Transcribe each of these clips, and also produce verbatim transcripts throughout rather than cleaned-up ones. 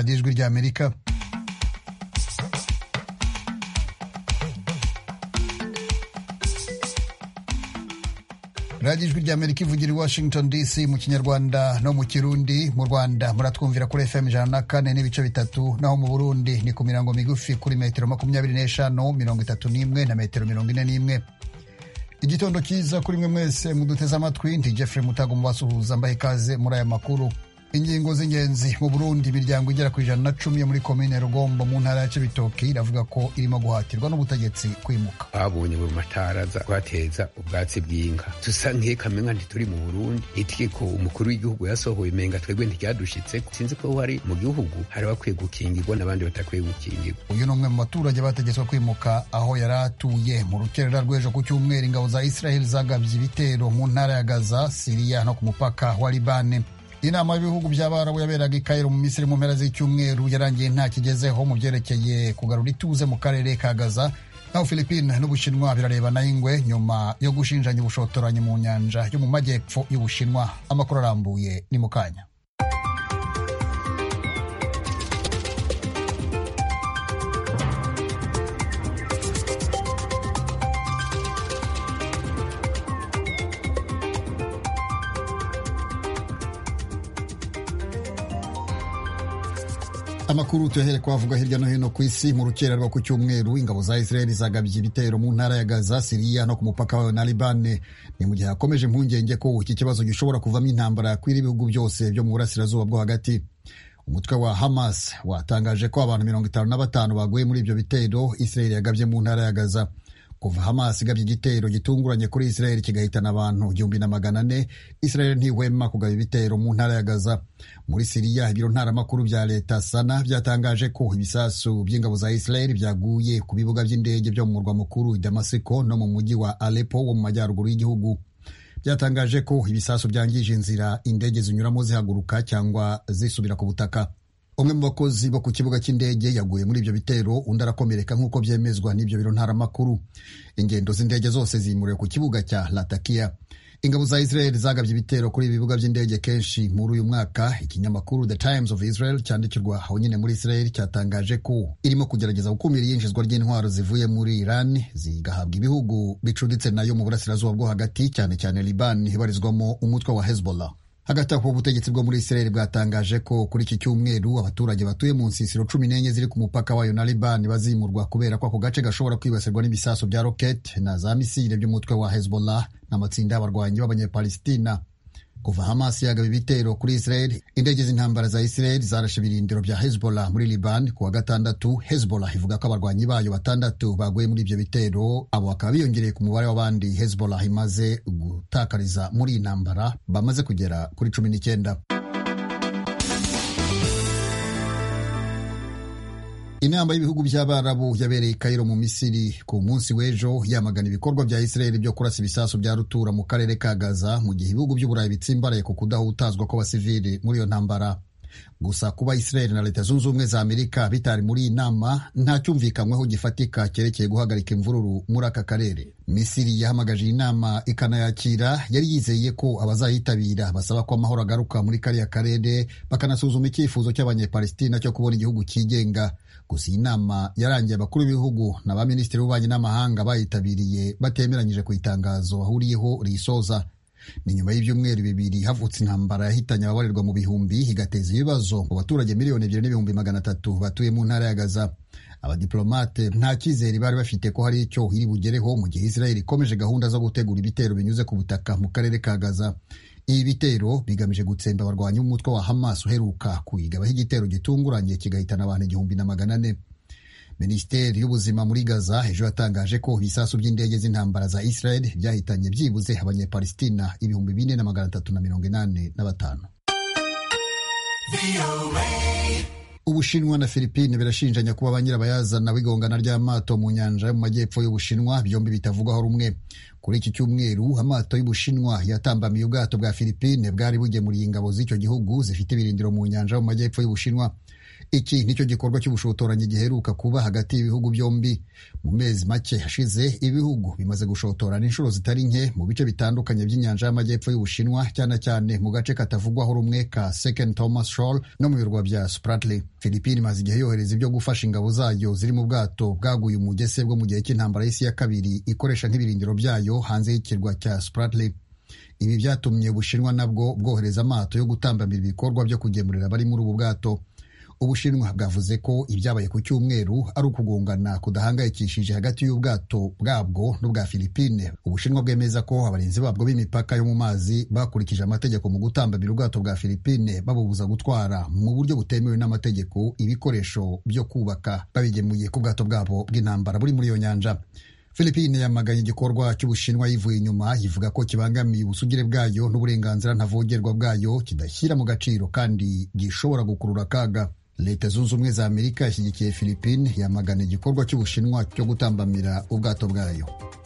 radiyo ijwi ry'Amerika. radiyo ijwi ry'Amerika ivugira i Washington D C mu Kinyarwanda no mu Kirundi. Mu Rwanda muratwumvira kuri F M ijana na kane n'ibice bitatu, naho mu Burundi ni ku mirongo migufi kuri metero makumyabiri n'eshanu, mirongo itatu n'imwe na metero mirongo ine n'imwe. Igitondo cyiza kuri mwe mwese muduteze amatwi. Ndi Jeffrey Mutago mubasuhuza mbahe ikaze muri aya makuru. Ingingo z'ingenzi: mu Burundi imiryango igera ku ijana na cumi yo muri komine Rugombo mu ntara ya Cibitoke iravuga ko irimo guhatirwa n'ubutegetsi kwimuka. Babonye mu mataraza kwateza ubwatsi bw'inka, tusa nk'ekamenga ntituri mu Burundi. Itegeko umukuru w'igihugu yasohoye menga twebwe ntiryadushitse. Sinzi ko hari mu gihugu hari bakwiye gukingirwa n'abandi batakwiye gukingirwa. Uyu ni umwe mu baturage bategetswe kwimuka aho yari atuye. Mu rukerera rw'ejo ku cyumweru ingabo za Israel zagabye ibitero mu ntara ya Gaza, Syria no ku mupaka wa Libane. Inama y'ibihugu by'Abarabu yaberaga i Cairo mu Misiri mu mpera z'icyumweru yarangiye nta kigezeho mu byerekeye kugarura ituze mu karere ka Gaza. Naho Philippines n'Ubushinwa birarebana ingwe nyuma yo gushinjanya ubushotoranyi mu nyanja yo mu majyepfo y'Ubushinwa. Amakuru arambuye ni mu kanya. Amakuru tuyahere kwavuga hirya no hino ku isi. Mu rukera rwo ku cyumweru ingabo za Israel zagabye ibitero mu ntara ya Gaza, Syria no ku mupaka wayo na Libane. Ni mu gihe hakomeje impungenge ko iki kibazo gishobora kuvamo intambara yakwira ibihugu byose byo mu burasirazuba bwo hagati. Umutwe wa Hamas watangaje ko abantu mirongo itanu na batanu baguye muri ibyo bitero Israel yagabye mu ntara ya Gaza. Kuva Hamas igabye igitero gitunguranye kuri Israel kigahitana abantu igihumbi na magana ane, Israel ntihwema kugaba ibitero mu ntara ya Gaza. Muri Syria ibiro ntaramakuru bya leta Sana byatangaje ko ibisasu by'ingabo za Israel byaguye ku bibuga by'indege byo mu murwa mukuru Damasiko no mu mujyi wa Aleppo wo mu majyaruguru y'igihugu. Byatangaje ko ibisasu byangije inzira indege zinyuramo zihaguruka cyangwa zisubira ku butaka. Umwe mu bakozi bo ku kibuga cy'indege yaguye muri ibyo bitero, undi arakomereka nk'uko byemezwa n'ibyo biro ntaramakuru. Ingendo z'indege zose zimuriwe ku kibuga cya Latakia. Ingabo za Israel zagabye ibitero kuri ibi bibuga by'indege kenshi muri uyu mwaka. Ikinyamakuru The Times of Israel cyandikirwa aho nyine muri Israel cyatangaje ko irimo kugerageza gukumira iyinjizwa ry'intwaro zivuye muri Iran zigahabwa ibihugu bicuditse nayo mu burasirazuba bwo hagati, cyane cyane Liban ibarizwamo umutwe wa Hezbollah. Hagati aho ubutegetsi bwo muri Israel bwatangaje ko kuri iki cyumweru abaturage batuye mu nsisiro cumi n'enye ziri ku mupaka wayo na Liban bazimurwa kubera ko ako gace gashobora kwibasirwa n'ibisasu bya rocket na za misile by'umutwe wa Hezbollah n'amatsinda y'abarwanyi b'abanyapalestina. Kuva Hamas yagaba ibitero kuri Israel, indege z'intambara za Israel zarashe ibirindiro bya Hezbollah muri Liban. Ku wa gatandatu Hezbollah ivuga ko abarwanyi bayo batandatu baguye muri ibyo bitero, abo bakaba biyongereye ku mubare w'abandi Hezbollah imaze gutakariza muri iyi ntambara bamaze kugera kuri cumi n'icyenda. Inama y'ibihugu by'Abarabu yabereye i Cairo mu Misiri ku munsi w'ejo yamagana ibikorwa bya Israel byo kurasa ibisasu bya rutura mu karere ka Gaza, mu gihe ibihugu by'Uburayi bitsimbaraye ku kudahutazwa kw'abasivili muri iyo ntambara. Gusa kuba Israel na Leta Zunze Ubumwe za Amerika bitari muri iyi nama nta cyumvikanyweho gifatika cyerekeye guhagarika imvururu muri aka karere. Misiri yahamagaje iyi nama ikanayakira, yari yizeye ko abazayitabira basaba ko amahoro agaruka muri kariya karere bakanasuzuma icyifuzo cy'abanyepalestina cyo kubona igihugu cyigenga. Gusa iyi nama yarangiye abakuru b'ibihugu na ba minisitiri b'ububanyi n'amahanga bayitabiriye batemeranyije ku itangazo bahuriyeho risoza. Ni nyuma y'ibyumweru bibiri havutse intambara yahitanye ababarirwa mu bihumbi, igateza ibibazo mu baturage miliyoni ebyiri n'ibihumbi magana atatu batuye mu ntara ya Gaza. Abadiplomate nta cyizere bari bafite ko hari icyo iri bugereho mu gihe Israel ikomeje gahunda zo gutegura ibitero binyuze ku butaka mu karere ka Gaza. Ibi bitero bigamije gutsemba abarwanyi b'umutwe wa Hamas uheruka kuyigabaho igitero gitunguranye kigahitana abantu igihumbi na magana ane. Minisiteri y'ubuzima muri Gaza ejo yatangaje ko ibisasu by'indege z'intambara za Israel byahitanye byibuze abanyepalestina ibihumbi bine na magana atatu na mirongo inani na batanu. Ubushinwa na Philippines birashinjanya kuba ba nyirabayazana w'igongana ry'amato mu nyanja yo mu majyepfo y'Ubushinwa, byombi bitavugwaho rumwe. Kuri iki cyumweru amato y'Ubushinwa yatambamiye ubwato bwa Philippines bwari bugemuriye ingabo z'icyo gihugu zifite ibirindiro mu nyanja yo mu majyepfo y'Ubushinwa. Iki nicyo gikorwa cy'ubushotoranyi giheruka kuba hagati y'ibihugu byombi. Mu mezi make hashize ibihugu bimaze gushotorana inshuro zitari nke mu bice bitandukanye by'inyanja y'amajyepfo y'Ubushinwa, cyane cyane mu gace katavugwaho rumwe ka Second Thomas Shoal no mu birwa bya Spratly. Philippines imaze igihe yohereza ibyo gufasha ingabo zayo ziri mu bwato bwaguye umugese bwo mu gihe cy'intambara y'isi ya kabiri ikoresha nk'ibirindiro byayo hanze y'ikirwa cya Spratly. Ibi byatumye Ubushinwa nabwo bwohereza amato yo gutambamira ibikorwa byo kugemurira abari muri ubu bwato. Ubushinwa bwavuze ko ibyabaye ku cyumweru ari ukugongana kudahangayikishije hagati y'ubwato bwabwo n'ubwa Philippines. Ubushinwa bwemeza ko abarinzi babwo b'imipaka yo mu mazi bakurikije amategeko mu gutambamira ubwato bwa Philippines, babubuza gutwara mu buryo butemewe n'amategeko ibikoresho byo kubaka babigemuye ku bwato bwabo bw'intambara buri muri iyo nyanja. Philippines yamaganye igikorwa cy'Ubushinwa yivuye inyuma, yivuga ko kibangamiye ubusugire bwayo n'uburenganzira ntavogerwa bwayo, kidashyira mu gaciro kandi gishobora gukurura akaga. Leta Zunze Ubumwe za Amerika yashyigikiye Philippines yamagana igikorwa cy'Ubushinwa cyo gutambamira ubwato bwayo.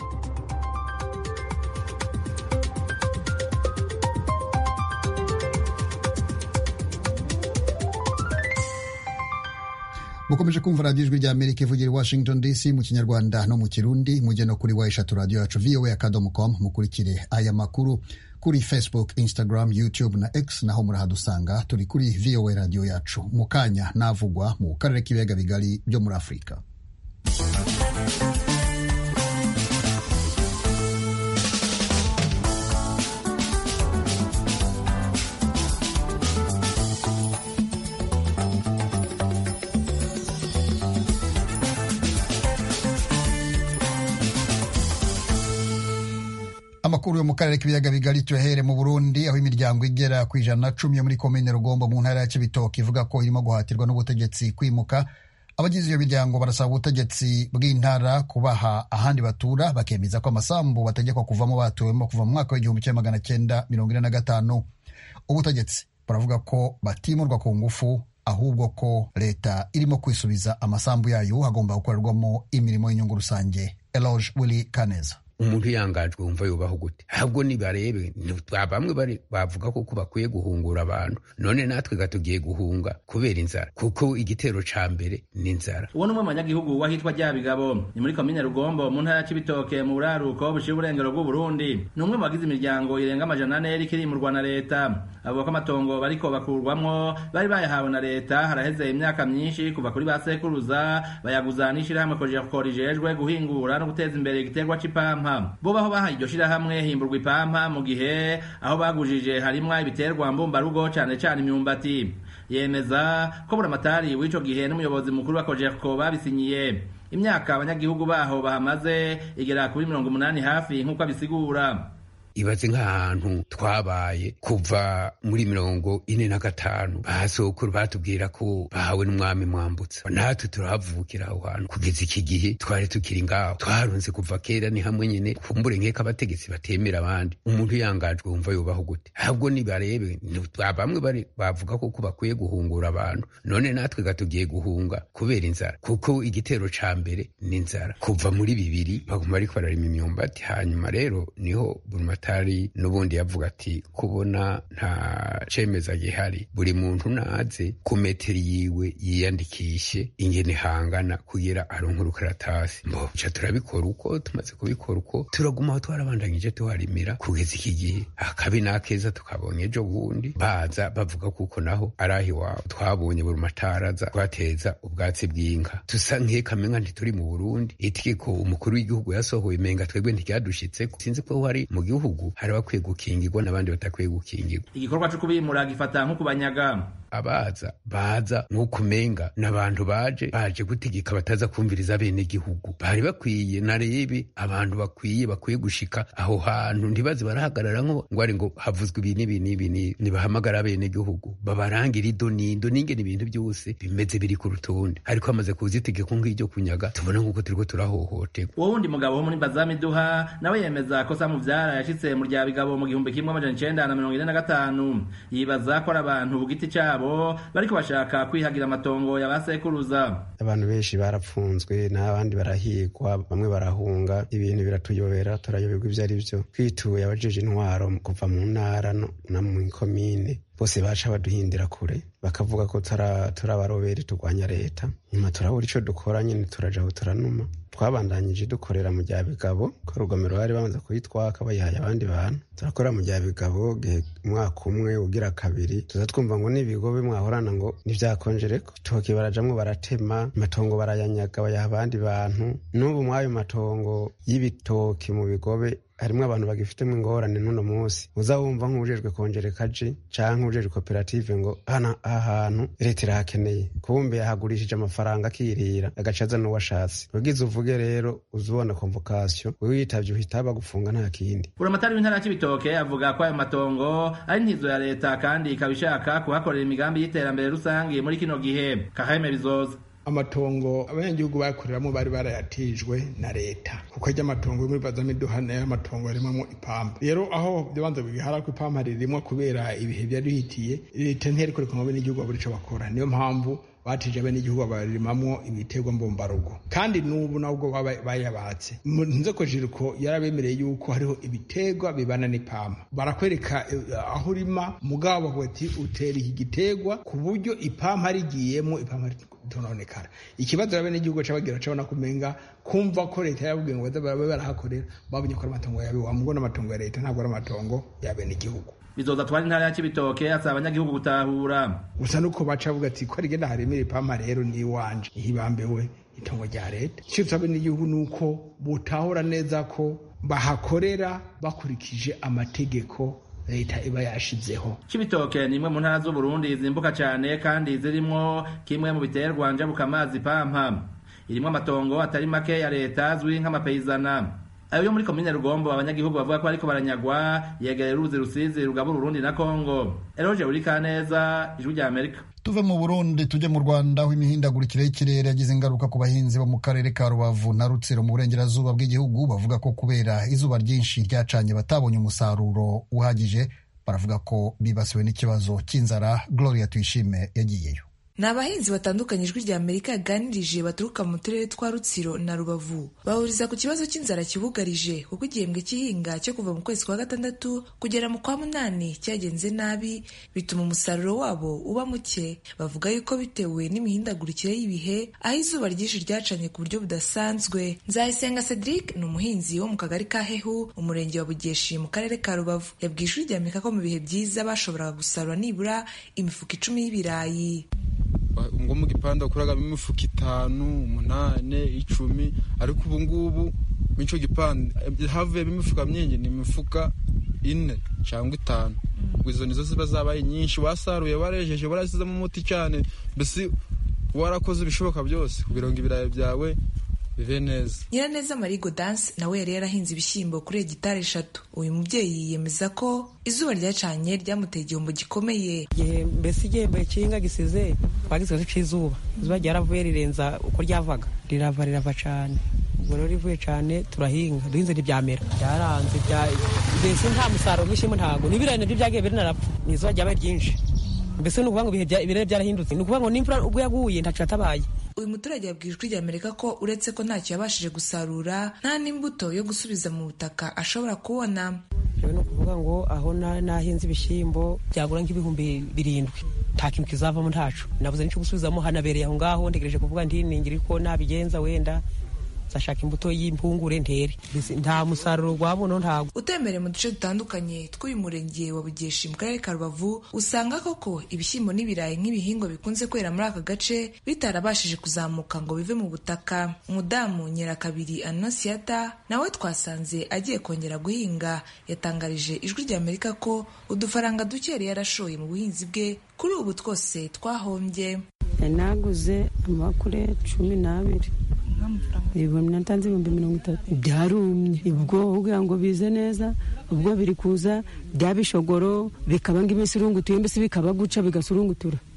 Mukomeje kumva radiyo ijwi rya Amerika ivugira i Washington D C mu Kinyarwanda no mu Kirundi. Mujye no kuri wa eshatu radiyo yacu v o a akadomo com mukurikire aya makuru kuri Facebook, Instagram, YouTube na X, naho murahadusanga turi kuri V O A radiyo yacu. Mu kanya navugwa mu karere k'ibiyaga bigari byo muri Afurika. Amakuru yo mu karere k'ibiyaga bigari tuyahere mu Burundi, aho imiryango igera ku ijana na cumi yo muri komine Rugombo mu ntara ya Cibitoke ivuga ko irimo guhatirwa n'ubutegetsi kwimuka. Abagize iyo miryango barasaba ubutegetsi bw'intara kubaha ahandi batura, bakemeza ko amasambu bategekwa kuvamo batuwemo kuva mu mwaka w'igihumbi kimwe magana cyenda mirongo ine na gatanu. Ubutegetsi baravuga ko batimurwa ku ngufu, ahubwo ko leta irimo kwisubiza amasambu yayo hagomba gukorerwamo imirimo y'inyungu rusange. Eloge Willy Kaneza. Umuntu yangajwe wumva yubaho gute? Ahubwo nibarebe, bamwe bari bavuga ko bakwiye guhungura abantu, none natwe gatugiye guhunga kubera inzara, kuko igitero ca mbere ni inzara. Uwo numwe manyagihugu wahitwa Ryabigabo ni muri komine Rugombo mu ntara ya Cibitoke mu buraruko bushira uburengero bw'u Burundi. Numwe mu bagize imiryango irenga amajana ane ikirimurwa na leta. Abo ko amatongo bariko bakurwamwo bari bayahawe na leta haraheze imyaka myinshi, kuva kuri basekuruza bayaguzanishira hamwe koje korijejwe guhingura no guteza imbere igiterwa c'ipampa. Bo baho bahaye iryo shirahamwe himburwa ipampa mu gihe aho bagujije harimwa ibiterwa mbumbarugo cane cane imyumbati. Yemeza ko buramatari w'ico gihe n'umuyobozi mukuru wa Cogerco babisinyiye. Imyaka abanyagihugu baho bahamaze igera kuri mirongo umunani hafi nk'uko abisigura. Ibaze nk'ahantu twabaye kuva muri mirongo ine na gatanu, basokuru batubwira ko bahawe n'umwami Mwambutsa, natwe turahavukira aho hantu kugeza iki gihe twari tukiri ngaho. Twarunze kuva kera, ni hamwe nyene kumbure nkeka abategetsi batemera abandi. Umuntu yangajwe wumva yubaho gute? Ahubwo nibarebe, bamwe bari bavuga ko bakwiye guhungura abantu, none natwe gatugiye guhunga kubera inzara, kuko igitero ca mbere ni inzara. Kuva muri bibiri baguma bariko bararima imyumbati, hanyuma rero niho Burumata tari nubundi yavuga ati kubona nta cemeza gihari, buri muntu naze ku metero yiwe yiyandikishe ingene hangana kugira aronke urukaratasi. Mbo ca turabikora uko, tumaze kubikora uko turaguma aho twarabandanyije tuharimira kugeza iki gihe. Akabi nakeza tukabonye ejo bundi baza bavuga kuko naho arahi wawe twabonye Burumatari aza twateza ubwatsi bw'inka, tusa nk'ekamenga ntituri mu Burundi. Itegeko umukuru w'igihugu yasohoye menga twebwe ntiryadushitse, sinzi ko hari mu gihugu hari bakwiye gukingirwa n'abandi batakwiye gukingirwa. Igikorwa cyo kubimura gifata nko kubanyaga. Abaza baza nk'uko umenga n'abantu baje baje gutegeka bataza kumviriza bene gihugu. Bari bakwiye narebe abantu bakwiye bakwiye gushika aho hantu, ntibaze barahagarara ngo ngo ari ngo havuzwe ibi n'ibi n'ibi, nibahamagara bene gihugu babarangira ido nindo n'ingene ibintu byose bimeze biri ku rutonde. Ariko amaze kuza itegeko nk'iryo kunyaga, tubona nk'uko turiko turahohoterwa. Uwo wundi mugabo wo muri Bazamiduha nawe yemeza ko Samuvyara yashitse mu Ryabigabo mu gihumbi kimwe amajana icenda na mirongo ine na gatanu. Yibaza ko ari abantu ku giti cabo bariko bashaka kwihagira amatongo ya basekuruza. Abantu benshi barapfunzwe n'abandi barahigwa, bamwe barahunga. Ibintu biratuyobera, turayoberwa ivyo ari vyo. Kwituye abajeje intwaro kuva mu ntara no mu komine bose baca baduhindira kure bakavuga ko turi abaroberi turwanya leta. Nyuma turabura ico dukora nyene turaja aho turanuma. Twabandanyije dukorera mu rya Bigabo ko urugomero bari bamaze kuyitwaka bayihaye abandi bantu. Turakora mu rya Bigabo umwaka umwe ugira kabiri tuza twumva ngo n'ibigobe mwahorana ngo nivyakonjereko toke barajamwo baratema amatongo barayanyaga bayaha abandi bantu. N'ubu mwayo matongo y'ibitoki mu bigobe harimwo abantu bagifitemo ingorane n'uno munsi. Uzawumva nk'ujejwe kongereka je canke ujejwe koperative ngo hana ahantu leta irahakeneye kumbe yahagurishije amafaranga akirira agacaza n'uwashatse. Ugize uvuge rero uzubona convocation witavye uhita bagufunga nta kindi. Buramatari w'intara y'Ibitoke avuga ko ayo matongo ari ntizo ya leta kandi ikabishaka kuhakorera imigambi y'iterambere rusangi muri kino gihe. Kaheme Bizoza amatongo abanyagihugu bakoreramo bari barayatijwe na leta kuko ajya amatongo muri bazamiduhana y'amatongo yarimamo ipampa. Rero aho byabanza bigihara ko ipampa ririmo kubera ibihe byari bihitiye leta ntiyari kureka ngo n'igihugu buri cyo bakora. Niyo mpamvu batije abene igihugu barimamwo ibiterwa mbombarugo kandi n'ubu nabwo bayabatse. Nze ko Jiriko yarabemereye yuko hariho ibiterwa bibana n'ipampa barakwereka aho urima mugabo bati utera iki giterwa ku buryo ipampa rigiyemo ipampa tononekara. Ikibazo abene igihugu cabagira cabona kumenga kumva ko leta yabwiye ngo babe barahakorera babonye ko amatongo yabe wamugona amatongo ya leta ntabwo ari amatongo yabene igihugu. Bizoza twari intara ya Cibitoke asaba abanyagihugu gutahura gusa nuko baca bavuga ati ko rigenda haremera ipampa rero ni wanje ihibambewe itongo rya leta. Icyo tsabe n'igihugu nuko butahura neza ko bahakorera bakurikije amategeko leta iba yashizeho. Cibitoke ni imwe mu ntara z'u Burundi zimbuka cyane kandi zirimo kimwe mu biterwa njabuka amazi pampa. Irimo amatongo atari make ya leta azwi nk'amapeyizana. Ayo muri komine Rugombo abanyagihugu bavuga ko ariko baranyagwa yegereye uruzi Rusizi rugabura Burundi na Kongo. Eroje urika neza ijwi rya Amerika. Tuve mu Burundi tuje mu Rwanda aho imihindagurikire y'ikirere yagize ingaruka ku bahinzi bo mu karere ka Rubavu na Rutsiro mu burengerazuba bw'igihugu. Bavuga ko kubera izuba ryinshi ryacanye batabonye umusaruro uhagije. Baravuga ko bibasiwe n'ikibazo cy'inzara. Gloria Tuyishime yagiyeyo. Ni abahinzi batandukanye ijwi rya Amerika yaganirije baturuka mu turere twa Rutsiro na Rubavu bahuriza ku kibazo cy'inzara kibugarije kuko igihembwe cy'ihinga cyo kuva mu kwezi kwa gatandatu kugera mu kwa munani cyagenze nabi bituma umusaruro wabo uba muke. Bavuga yuko bitewe n'imihindagurikire y'ibihe aho izuba ryinshi ryacanye ku buryo budasanzwe. Nzayisenga Cedric ni umuhinzi wo mu kagari ka Hehu umurenge wa Bugeshi mu karere ka Rubavu yabwiye ijwi rya Amerika ko mu bihe byiza bashoboraga gusarura nibura imifuka icumi y'ibirayi. ngo mu gipanda kuragamo imifuka itanu umunane icumi ariko ubu ngubu mico gipanda havuyemo imifuka myinshi ni imifuka ine cyangwa itanu. Izo nizo ziba zabaye nyinshi wasaruye warejeje warasizemo umuti cyane mbese warakoze ibishoboka byose kugira ngo ibirayi byawe bive neza. Nyiraneza Marigo Dance nawe yari yarahinze ibishyimbo kuri hegitari eshatu. Uyu mubyeyi yemeza ko izuba ryacanye ryamuteye igihombo gikomeye. Mbese igihembo cy'inga gisize twagize cy'izuba izuba ryaravuye rirenza uko ryavaga rirava rirava cyane. Ubwo rero rivuye cyane turahinga duhinze ntibyamera byaranze mbese nta musaruro w'ibishyimbo ntago n'ibirayi nabyo byagiye birinarapfa n'izuba ryabaye ryinshi. Mbese ni ukuvuga ngo ibirere byarahindutse ni ukuvuga ngo n'imvura ubwo yaguye ntacyo yatabaye. Uyu muturage yabwiye ijwi rya Amerika ko uretse ko ntacyo yabashije gusarura nta n'imbuto yo gusubiza mu butaka ashobora kubona. Rero ni ukuvuga ngo aho nahinze ibishyimbo byagura nk'ibihumbi birindwi nta kintu kizavamo ntacu nabuze n'icyo gusubizamo hanabereye aho ngaho ntegereje kuvuga nti ningira ko nabigenza wenda zashaka imbuto y'impungure ntere nta musaruro wabona ntago. Utembere mu duce dutandukanye tw'uyu murenge wa Bugeshi mu karere ka Rubavu usanga koko ibishyimbo n'ibirayi nk'ibihingwa bikunze kwera muri aka gace bitarabashije kuzamuka ngo bive mu butaka. Umudamu Nyirakabiri Anosiata nawe twasanze agiye kongera guhinga yatangarije ijwi rya Amerika ko udufaranga duke yari yarashoye mu buhinzi bwe kuri ubu twose twahombye. Naguze amakure cumi n'abiri ibihumbi natanze ibihumbi mirongo itatu byarumye ubwo kugira ngo bize neza ubwo biri kuza byabishogoro bikaba ng'imisirungutuye mbese bikaba guca bigasurungutura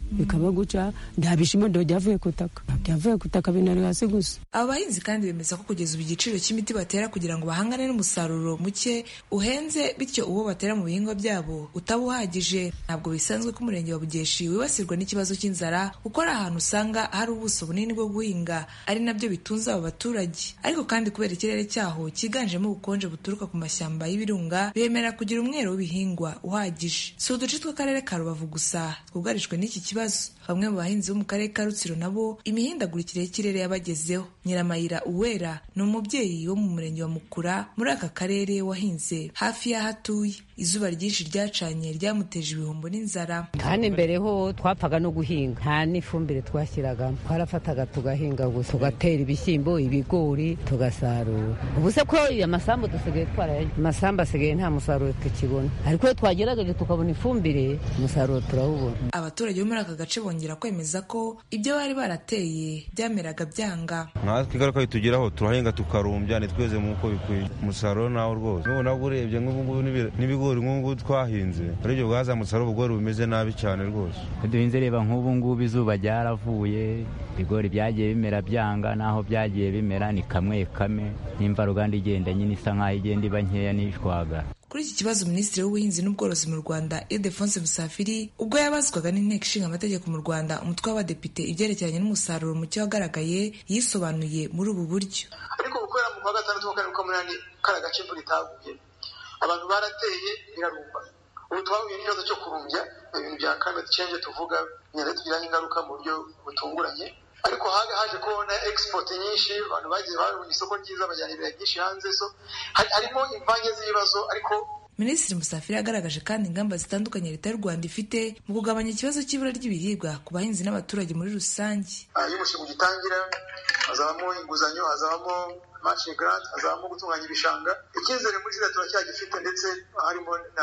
bikaba guca nta bishimo ndo byavuye kutaka byavuye kutaka binari hasi gusa. Aba bahinzi kandi bemeza ko kugeza ubu igiciro cy'imiti batera kugira ngo bahangane n'umusaruro muke uhenze, bityo uwo batera mu bihingwa byabo utaba uhagije. Ntabwo bisanzwe ko umurenge wa Bugeshi wibasirwa n'ikibazo cy'inzara kuko ari ahantu usanga hari ubuso bunini bwo guhinga, ari nabyo bitunze aba baturage. Ariko kandi kubera ikirere cyaho cyiganjemo ubukonje buturuka ku mashyamba y'ibirunga, bemera kugira umwero w'ibihingwa uhagije. Si uduce tw'akarere ka Rubavu gusa twugarijwe n'iki kibazo. Bamwe mu bahinzi bo mu karere ka Rutsiro nabo imihindagurikire y'ikirere yabagezeho. Nyiramayira Uwera ni umubyeyi wo mu murenge wa Mukura muri aka karere wahinze hafi y'aho atuye. Izuba ryinshi ryacanye ryamuteje ibihombo n'inzara. Kandi mbere ho twapfaga no guhinga, nta n'ifumbire twashyiraga, twarafataga tugahinga gusa, tugatera ibishyimbo, ibigori, tugasarura. Ubu se ko amasambu dusigaye twaraye, amasambu asigaye nta musaruro tukibona, ariko iyo twagerageje tukabona ifumbire umusaruro turawubona. Abaturage bo muri aka gace bongera kwemeza ko ibyo bari barateye byameraga byanga. Natwe ingaruka bitugeraho, turahinga tukarumbya, ntitweze nk'uko bikwiye, umusaruro nawo rwose. N'ubu nabwo urebye nk'ubu n'ibigori nk'ubu twahinze, urebye bwazamutse ari ubugori bumeze nabi cyane rwose. Duhinze reba nk'ubu ngubu izuba ryaravuye, ibigori byagiye bimera byanga, naho byagiye bimera ni kamwe kamwe, n'imvaruganda igenda nyine isa nk'aho igenda iba nkeya n'ishwaga. Kuri iki kibazo Minisitiri w'Ubuhinzi n'Ubworozi mu Rwanda Ildefonse Musafiri ubwo yabazwaga n'Inteko Ishinga Amategeko mu Rwanda umutwe w'abadepite ibyerekeranye n'umusaruro muke wagaragaye, yisobanuye muri ubu buryo. Ariko gukorera mu kwa gatandatu w'akarere ka munani kari agace imvura itaguye, abantu barateye birarumba. Ubu twahuye n'ikibazo cyo kurumbya, ibintu bya climate change tuvuga nyine tugira ingaruka mu buryo butunguranye. Ariko haga haje kubona export nyinshi, abantu bagiye babona isoko ryiza bajyana ibintu byinshi hanze, so harimo imvange z'ibibazo. Ariko Minisitiri Musafiri yagaragaje kandi ingamba zitandukanye Leta y'u Rwanda ifite mu kugabanya ikibazo cy'ibura ry'ibiribwa ku bahinzi n'abaturage muri rusange. Iyo umushinga ugitangira hazabamo inguzanyo, hazabamo matching grant, hazabamo gutunganya ibishanga. Icyizere muri Leta turacyagifite, ndetse harimo na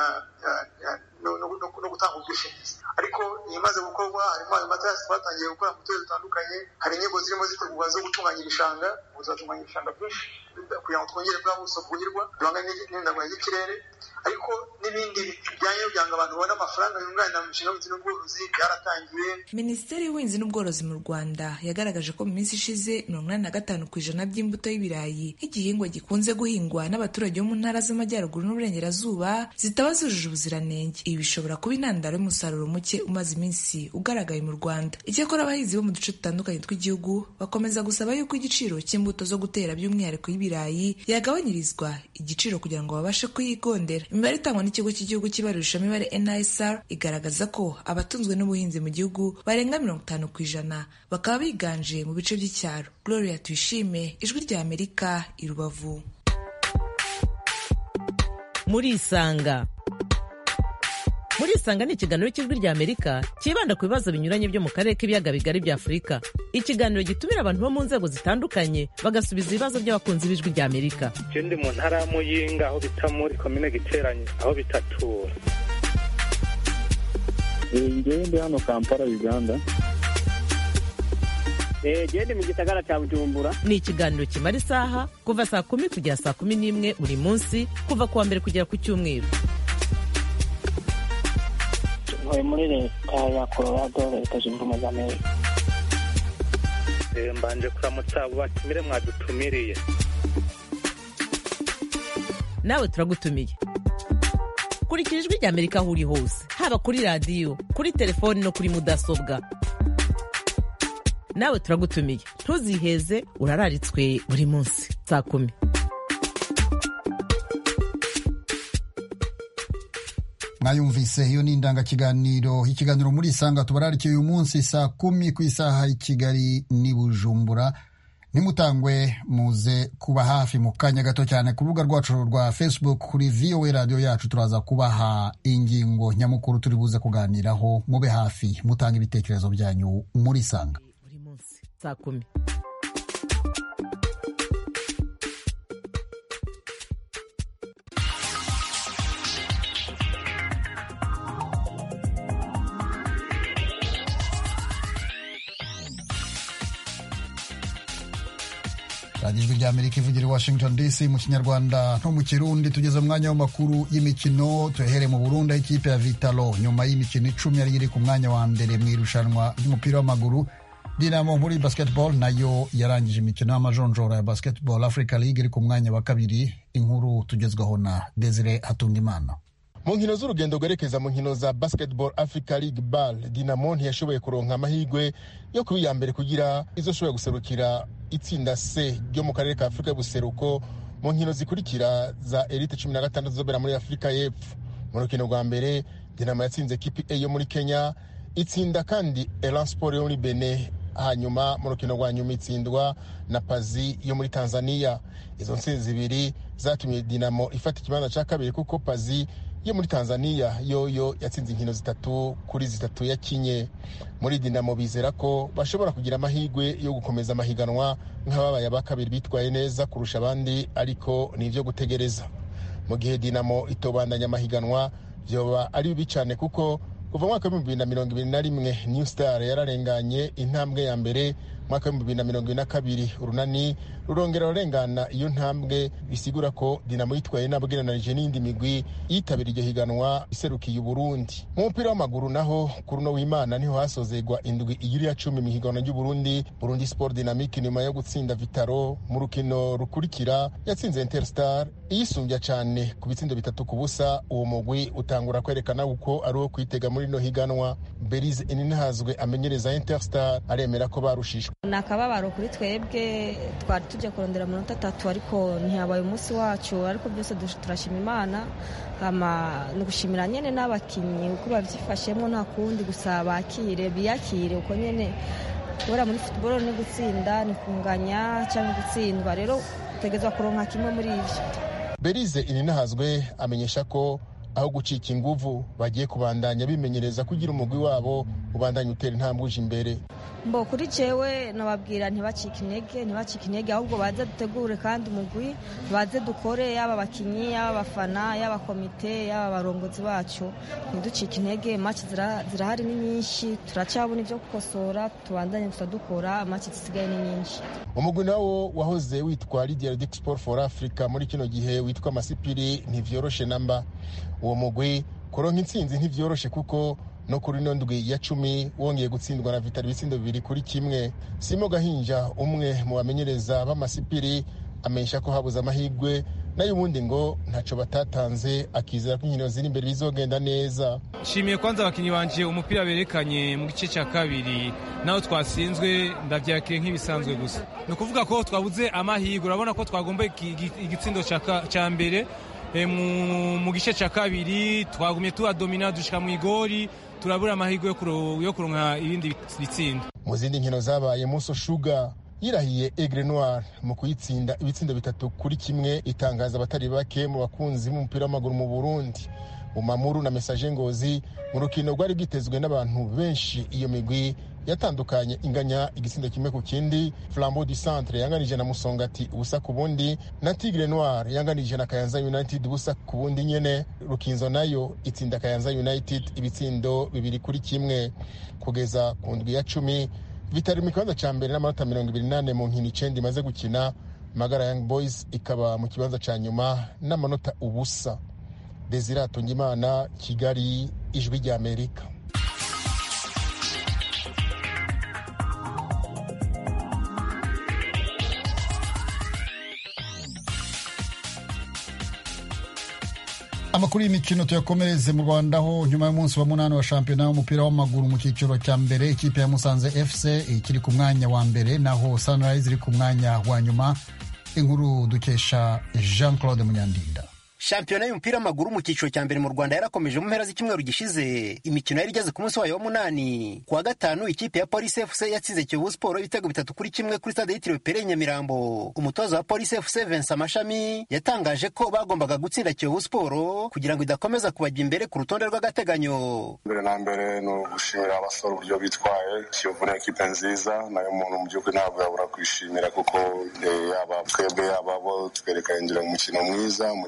no gutanga ubwishingizi. Ariko imaze gukorwa, harimo ayo matarasi twatangiye gukora mu turere dutandukanye, hari inyigo zirimo zitegurwa zo gutunganya ibishanga, uzatunganya ibishanga byinshi kugira ngo twongere bwa buso bwuhirwa duhangane n'ihindagurika ry'ikirere. Ariko n'ibindi bijyanye kugira ngo abantu babone amafaranga yunganira mu mishinga y'ubuhinzi n'ubworozi byaratangiye. Minisiteri y'Ubuhinzi n'Ubworozi mu Rwanda yagaragaje ko mu minsi ishize mirongo inani na gatanu ku ijana by'imbuto y'ibirayi nk'igihingwa gikunze guhingwa n'abaturage bo mu ntara z'Amajyaruguru n'Uburengerazuba zitaba zujuje ubuziranenge. Ibi bishobora kuba intandaro y'umusaruro muke umaze iminsi ugaragaye mu Rwanda. Icyakora abahinzi bo mu duce dutandukanye tw'igihugu bakomeza gusaba yuko igiciro cy'imbuto zo gutera by'umwihariko y'ibirayi yagabanyirizwa igiciro kugira ngo babashe kuyigondera. Imibare itangwa n'ikigo cy'igihugu cy'ibarurishamibare N I S R igaragaza ko abatunzwe n'ubuhinzi mu gihugu barenga mirongo itanu ku ijana bakaba biganje mu bice by'icyaro. Gloria Tuyishime, Ijwi rya Amerika, i Rubavu. Muri Isanga. Muri Isanga ni ikiganiro cy'Ijwi rya Amerika kibanda ku bibazo binyuranye byo mu karere k'ibiyaga bigari bya Afurika. Ikiganiro gitumira abantu bo mu nzego zitandukanye bagasubiza ibibazo by'abakunzi b'Ijwi rya Amerika. Je ndi mu ntara ya Muyinga, aho bita muri komine Giteranye, aho bitatura. Ngewe ndi hano Kampala, Uganda. Eh, je ndi mu gisagara cya Bujumbura. Ni ikiganiro kimara isaha kuva saa kumi kugera saa kumi n'imwe buri munsi, kuva kuwa mbere kugera ku Cyumweru. Ntuye muri Leta ya Colorado, Leta Zunze Ubumwe za Amerika. Eh, mbanje kuramutsa abo batumire mwadutumiriye. Nawe turagutumiye. Kurikira Ijwi rya Amerika aho uri hose, haba kuri radiyo, kuri telefoni no kuri mudasobwa. Nawe turagutumiye, ntuziheze, urararitswe buri munsi saa kumi. Mwayumvise, iyo ni indangakiganiro. Ikiganiro muri Isanga tubararikiye uyu munsi saa kumi ku isaha i Kigali n'i Bujumbura. Nimutangwe muze kuba hafi mu kanya gato cyane ku rubuga rwacu rwa Facebook kuri V O A radio yacu, turaza kubaha ingingo nyamukuru turi buze kuganiraho. Mube hafi mutanga ibitekerezo byanyu muri Isanga buri munsi saa kumi. radiyo ijwi rya amerika ivugira i washington dc mu kinyarwanda no mu kirundi. tugeze mu mwanya w'amakuru y'imikino. tuyahere mu burundi aho ikipe ya vitalo nyuma y'imikino icumi yari iri ku mwanya wa mbere mu irushanwa ry'umupira w'amaguru. dinamo muri basketball nayo yarangije imikino y'amajonjora ya basketball africa league iri ku mwanya wa kabiri. inkuru tugezwaho na Desire Hatungimana. mu nkino z'urugendo rwerekeza mu nkino za basketball africa league ball, dinamo ntiyashoboye kuronka amahirwe yo kuba iya mbere kugira izoshobora guserukira itsinda C ryo mu karere ka Afrika y'ubuseruko mu nkino zikurikira za elite cumi na gatandatu zobera muri Afrika y'epfo. mu rukino rwa mbere dinamo yatsinze kipi A yo muri Kenya, itsinda kandi Elan Sport yo muri Benin, hanyuma mu rukino rwa nyuma itsindwa na Pazi yo muri Tanzania. izo ntsinzi zibiri zatumye dinamo ifata ikibanza cya kabiri kuko Pazi yo muri Tanzania yoyo yatsinze inkino zitatu kuri zitatu yakinye. muri dinamo bizera ko bashobora kugira amahirwe yo gukomeza amahiganwa nk'ababaye abakabiri bitwaye neza kurusha abandi, ariko ni ivyo gutegereza. mu gihe dinamo itobandanya amahiganwa vyoba ari bibi cyane kuko kuva mwaka w'ibihumbi bibiri na mirongo ibiri na rimwe New Star yararenganye intambwe ya mbere, mwaka w'ibihumbi bibiri na mirongo ibiri na kabiri urunani rurongera rurengana iyo ntambwe, bisigura ko dinamo yitwaye nabo ugereranije n'indi migwi yitabira iryo higanwa iserukiye Uburundi. mu mupira w'amaguru naho kuri uno w'Imana niho hasozegwa indwi igiri ya cumi mu higanwa ry'Uburundi. Burundi Sport Dynamique nyuma yo gutsinda Vitaro mu rukino rukurikira yatsinze Interstar iyisumbya cyane ku bitsindo bitatu ku busa. uwo mugwi utangura kwerekana uko ari uwo kwitega muri no higanwa. Berize Ininahazwe amenyereza Interstar aremera ko barushishwe. nakababaro kuri twebwe, twari tujya kurondera amanota atatu ariko ntiyabaye umunsi wacu, ariko byose turashima Imana. Hama ni gushimira nyene n'abakinyi uko bavyifashemo, nta kundi gusa bakire biyakire uko nyene. Bora muri football ni gutsinda, ni kunganya cyangwa gutsindwa, rero tegezwa kuronka kimwe muri ivyo. Berize Ininahazwe amenyesha ko aho gucika inguvu bagiye kubandanya bimenyereza kugira umugwi wabo ubandanye utera intambwe uje imbere. Mbo kuri jewe nababwira ntibacike intege, ntibacike intege, ahubwo baze dutegure kandi umugwi baze dukore, yaba abakinyi, yaba abafana, yaba komite, yaba abarongozi bacu, ntiducike intege. match zirahari ni nyinshi, turacabona ivyo gukosora, tubandanye gusa dukora, match zisigaye ni nyinshi. umugwi nawo wahoze witwa Lydia Dick Sport for Africa muri kino gihe witwa Masipiri ntivyoroshe namba. uwo mugwi kuronka intsinzi ntivyoroshe kuko no kuri no ndwi ya cumi wongeye gutsindwa na Vitali ibitsindo bibiri kuri kimwe. Simo Gahinja umwe mu bamenyereza b'Amasipiri amenyesha ko habuze amahirwe nayo ubundi ngo ntaco batatanze, akizera ko inkino ziri imbere bizogenda neza. Shimiye kwanza abakinyi banje umupira berekanye mu gice cya kabiri, naho twatsinzwe ndavyakire nk'ibisanzwe gusa. ni ukuvuga ko twabuze amahirwe, urabona ko twagomba igitsindo cya mbere mu gice cya kabiri twagumye tubadomina dushika mu igori, turabura amahirwe yo kuronka ibindi bitsindo. mu zindi nkino zabaye Muso Sugar yirahiye Aigle Noir mu kuyitsinda ibitsindo bitatu kuri kimwe, itangaza abatari bake mu bakunzi b'umupira w'amaguru mu Burundi. Umamuru na Message Ngozi mu rukino rwari bwitezwe n'abantu benshi, iyo migwi yatandukanye inganya igitsindo kimwe ku kindi. Flambeau du Centre yanganije na Musongati ubusa ku bundi, na Tigre Noir yanganije na Kayanza United ubusa ku bundi nyene. Rukinzo nayo itsinda Kayanza United ibitsindo bibiri kuri kimwe. Kugeza ku ndwi ya cumi Vitali mu kibanza ca mbere n'amanota mirongo ibiri nane mu nkino icenda imaze gukina. Magara Young Boys ikaba mu kibanza ca nyuma n'amanota ubusa. Desire Hatungimana, Kigali, Ijwi rya Amerika. Amakuru y'imikino tuyakomereze mu Rwanda ho nyuma y'umunsi wa munani wa shampiyona w'umupira w'amaguru mu cyiciro cya mbere, ikipe ya Musanze F C ikiri ku mwanya wa mbere naho Sunrise iri ku mwanya wa nyuma. Inkuru dukesha Jean Claude Munyandinda. Shampiyona y'umupira w'amaguru mu cyiciro cya mbere mu Rwanda yarakomeje mu mpera z'icyumweru gishize. Imikino yari igeze ku munsi wayo wa munani. Kuwa gatanu ikipe ya Police F C yatsinze Kiyovu Sport ibitego bitatu kuri kimwe kuri stade yitiriwe Pere Nyamirambo. Umutoza wa Police F C Vincent Mashami yatangaje ko bagombaga gutsinda Kiyovu Sport kugira ngo idakomeza kubajya imbere ku rutonde rw'agateganyo. Mbere na mbere no gushimira abasore uburyo bitwaye. Kiyovu ni ekipe nziza, nayo umuntu mu by'ukuri ntabwo yabura kwishimira kuko yaba twebwe yaba bo twerekanye ngira umukino mwiza muri mukino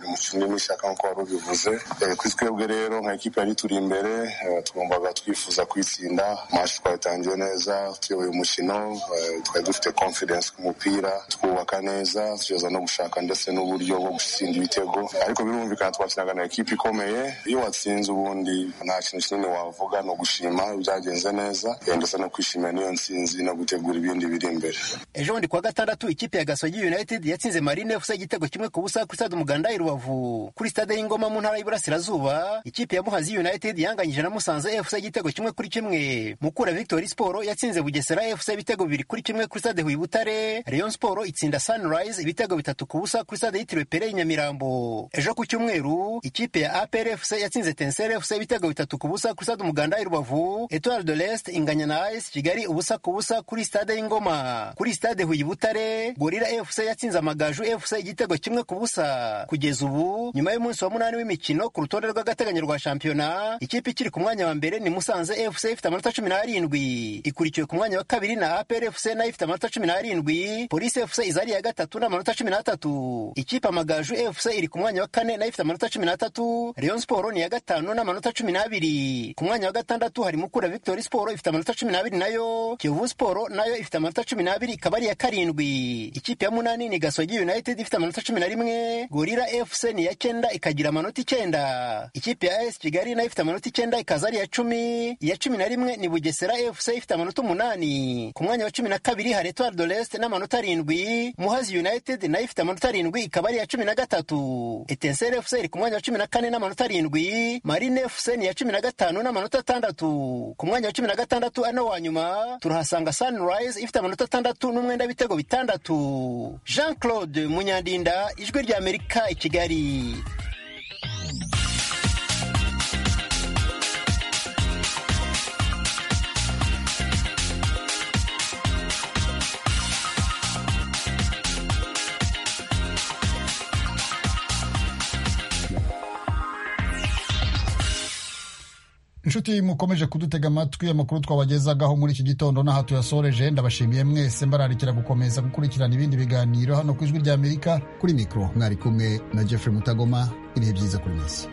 n'ishyaka nk'uko wari ubivuze. Kuri twebwe rero nka ekipe yari turi imbere twumvaga twifuza kwitsinda. Match twatangiye neza, tuyoboye umukino, twari dufite confidence ku mupira, twubaka neza, tugeza no gushaka ndetse n'uburyo bwo gutsinda ibitego. Ariko birumvikana twakinaga na ekipe ikomeye, iyo watsinze ubundi nta kintu kinini wavuga no gushima byagenze neza ndetse no kwishimira niyo ntsinzi no gutegura ibindi biri imbere. Ejo bundi kuwa gatandatu ikipe ya Gasogi United yatsinze Marine F C igitego kimwe ku busa kuri stade Umuganda i Rubavu. Kuri stade y'Ingoma mu ntara y'Iburasirazuba ikipe ya Muhazi United yanganyije na Musanze F C igitego kimwe kuri kimwe. Mukura Victory Sport yatsinze Bugesera F C ibitego bibiri kuri kimwe kuri stade Huye Butare. Rayon Sport itsinda Sunrise ibitego bitatu ku busa kuri stade yitiriwe Pere Nyamirambo. Ejo ku cyumweru ikipe ya A P R F C yatsinze Tensere F C ibitego bitatu ku busa kuri stade Umuganda i Rubavu. Etoile de l'Est inganya na A S Kigali ubusa ku busa kuri stade y'Ingoma. Kuri stade Huye Butare Gorilla F C yatsinze Amagaju F C igitego kimwe ku busa. Kugeza ubu nyuma y'umunsi wa munani w'imikino ku rutonde rw'agateganyo rwa shampiyona ikipe ikiri ku mwanya wa mbere ni Musanze F C ifite amanota cumi n'arindwi, ikurikiwe ku mwanya wa kabiri na A P R F C nayo ifite amanota cumi n'arindwi. Police F C izari ya gatatu n'amanota cumi n'atatu. Ikipe Amagaju F C iri ku mwanya wa kane nayo ifite amanota cumi n'atatu. Rayon Sport ni ya gatanu n'amanota cumi n'abiri. Ku mwanya wa gatandatu hari Mukura Victory Sport ifite amanota cumi n'abiri nayo. Kiyovu Sport nayo ifite amanota cumi n'abiri ikaba ari ya karindwi. Ikipe ya munani ni Gasogi United ifite amanota cumi na rimwe. Gorilla F C ni ya cyenda ikagira amanota icyenda. Ikipe ya A S Kigali nayo ifite amanota icyenda ikaza ari ya cumi. Iya cumi na rimwe ni Bugesera F C ifite amanota umunani. Ku mwanya wa cumi na kabiri hari Etoile de l'Est n'amanota arindwi. Muhazi United nayo ifite amanota arindwi ikaba ari ya cumi na gatatu. Etincelle F C iri ku mwanya wa cumi na kane n'amanota arindwi. Marine F C ni ya cumi na gatanu n'amanota atandatu. Ku mwanya wa cumi na gatandatu ano wa nyuma turahasanga Sunrise ifite amanota atandatu n'umwenda w'ibitego bitandatu. Jean Claude Munyandinda, Ijwi rya Amerika i Kigali. Inshuti mukomeje kudutega amatwi amakuru twabagezagaho muri iki gitondo n'aha tuyasoreje. Ndabashimiye mwese mbararikira gukomeza gukurikirana ibindi biganiro hano ku Ijwi rya Amerika. Kuri mikro mwari kumwe na Jeffrey Mutagoma. Ibihe byiza kuri mwese.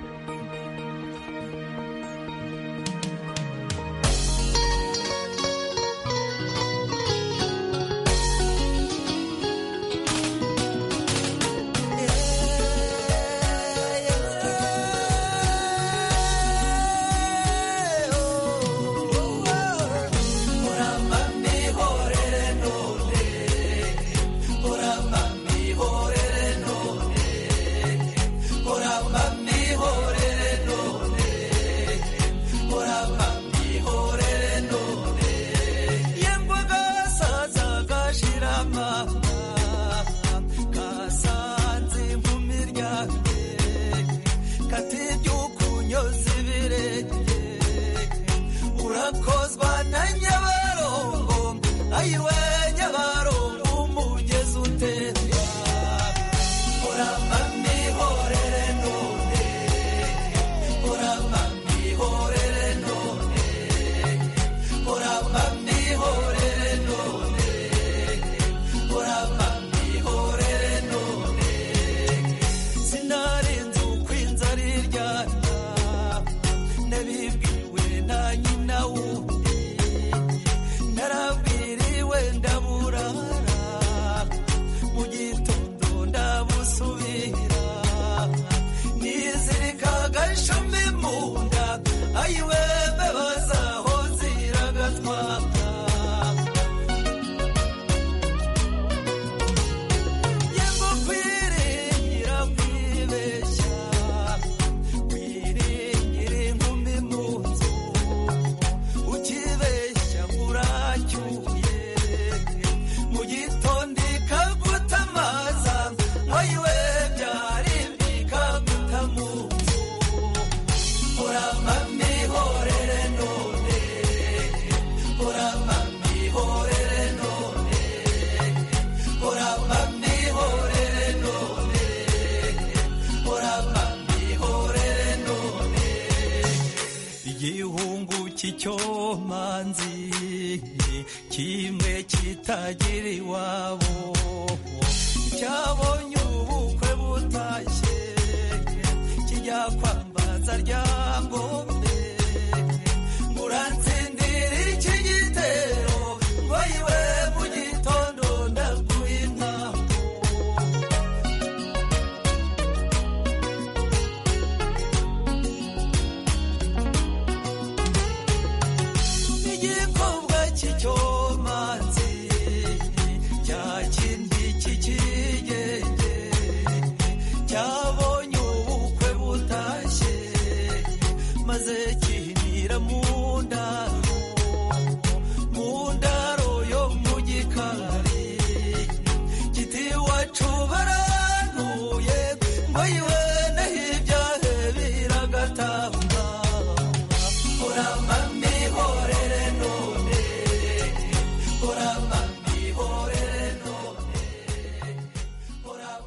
Cyomanzi kimwe kitagira iwabo cyabonye ubukwe butashye bararya ngo